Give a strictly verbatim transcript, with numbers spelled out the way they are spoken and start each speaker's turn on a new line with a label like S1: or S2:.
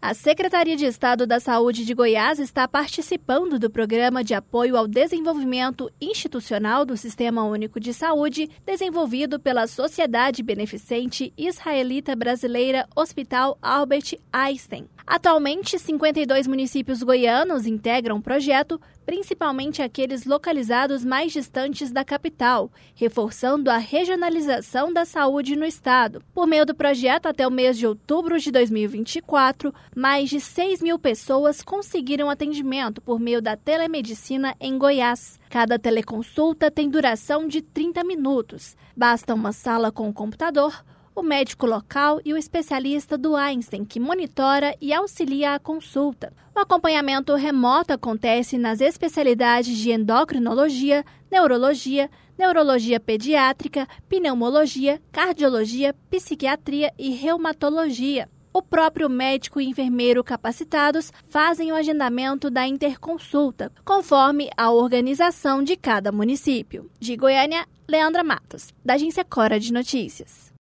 S1: A Secretaria de Estado da Saúde de Goiás está participando do Programa de Apoio ao Desenvolvimento Institucional do Sistema Único de Saúde, desenvolvido pela Sociedade Beneficente Israelita Brasileira Hospital Albert Einstein. Atualmente, cinquenta e dois municípios goianos integram o projeto, principalmente aqueles localizados mais distantes da capital, reforçando a regionalização da saúde no estado. Por meio do projeto, até o mês de outubro de dois mil e vinte e quatro, mais de seis mil pessoas conseguiram atendimento por meio da telemedicina em Goiás. Cada teleconsulta tem duração de trinta minutos. Basta uma sala com um computador, o médico local e o especialista do Einstein, que monitora e auxilia a consulta. O acompanhamento remoto acontece nas especialidades de endocrinologia, neurologia, neurologia pediátrica, pneumologia, cardiologia, psiquiatria e reumatologia. O próprio médico e enfermeiro capacitados fazem o agendamento da interconsulta, conforme a organização de cada município. De Goiânia, Leandra Matos, da Agência Cora de Notícias.